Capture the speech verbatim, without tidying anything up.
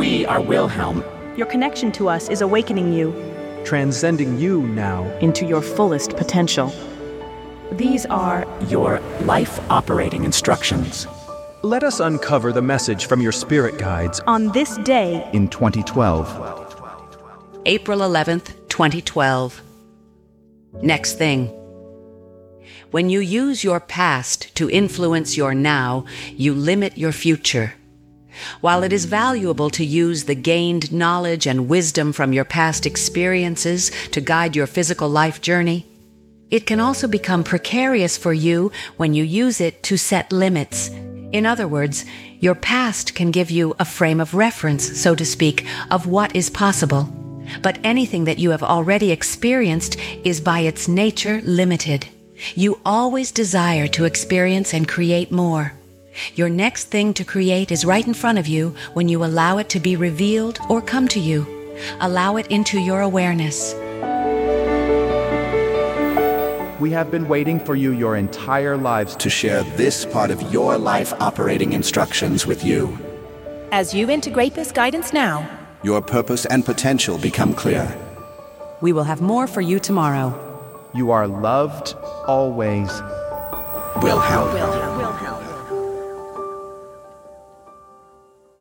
We are Wilhelm. Your connection to us is awakening you transcending you now into your fullest potential. These are your life operating instructions. Let us uncover the message from your spirit guides on this day in twenty twelve. April eleventh, twenty twelve. Next thing. When you use your past to influence your now, you limit your future. While it is valuable to use the gained knowledge and wisdom from your past experiences to guide your physical life journey, it can also become precarious for you when you use it to set limits. In other words, your past can give you a frame of reference, so to speak, of what is possible. But anything that you have already experienced is by its nature limited. You always desire to experience and create more. Your next thing to create is right in front of you when you allow it to be revealed or come to you. Allow it into your awareness. We have been waiting for you your entire lives to share this part of your life operating instructions with you. As you integrate this guidance now, your purpose and potential become clear. We will have more for you tomorrow. You are loved always. Wilhelm. Wilhelm.